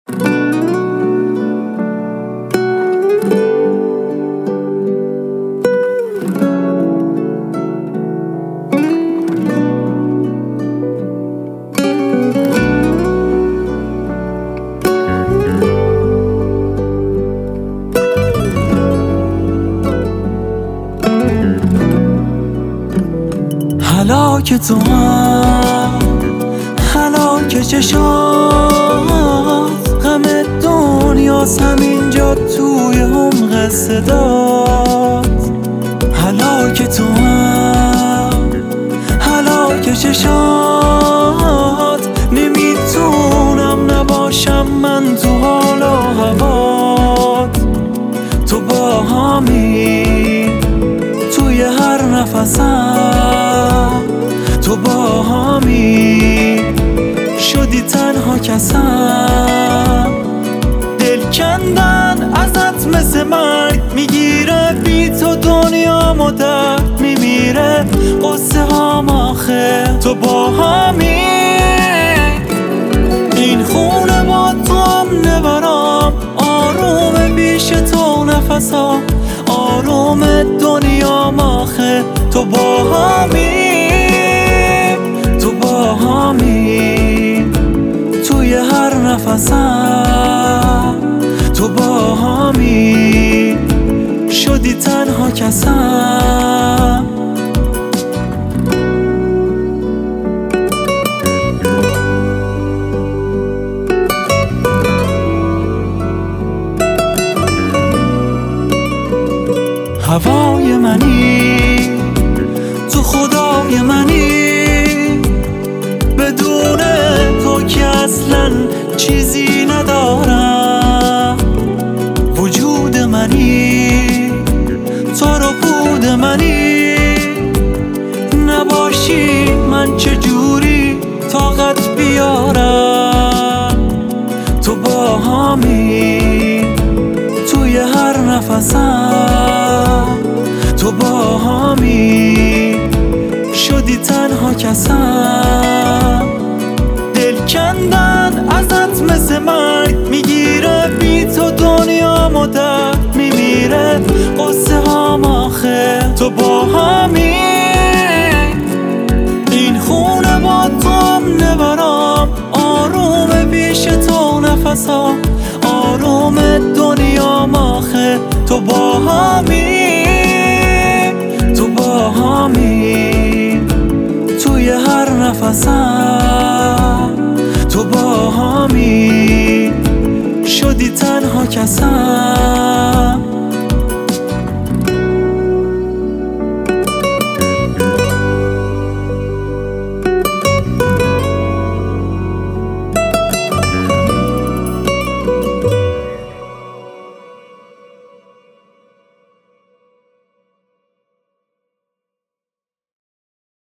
هلاک تو هم هلاک چشات، غم دنیاست همینجا توی عمق صدات. هلاک تو هم هلاک چشات، نمیتونم نباشم من تو حال و هوات. تو با همی توی هر نفسم، تو با همی شدی تنها کسم. دل کندن ازت مثل مرگ میگیره، بی تو دنیامو درد میمیره. قصه هام آخه تو با همی، این خونه با تو هم نبرم. آروم بیش تو نفسام، آروم دنیام آخه تو با همی. تو با همی توی هر نفسم، تو با همی شدی تنها کسم. هوای منی تو خدای منی، بدون تو که اصلا چیزی ندارم. وجود منی تو رو بود منی، نباشی من چجوری طاقت بیارم. تو با همی توی هر نفسم، تو با همی شدی تنها کسم. دل کندن ازت مثل مرگ میگیره، بی تو دنیامو درد میمیره. قصه هام آخه تو با همی، این خونه با تو هم نبرم. آروم بیش تو نفسام، آروم دنیام آخه تو با همی. تو با همی توی هر نفسم، تو با همی شدی تنها کسم.